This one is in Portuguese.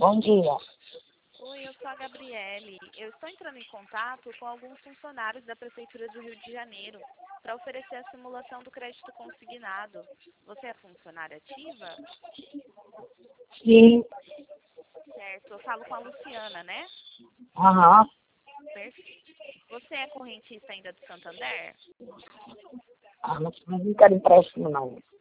Bom dia. Oi, eu sou a Gabriele. Eu estou entrando em contato com alguns funcionários da Prefeitura do Rio de Janeiro para oferecer a simulação do crédito consignado. Você é funcionária ativa? Sim. Certo, eu falo com a Luciana, né? Aham. Perfeito. Você é correntista ainda do Santander? Ah, não quero empréstimo, não.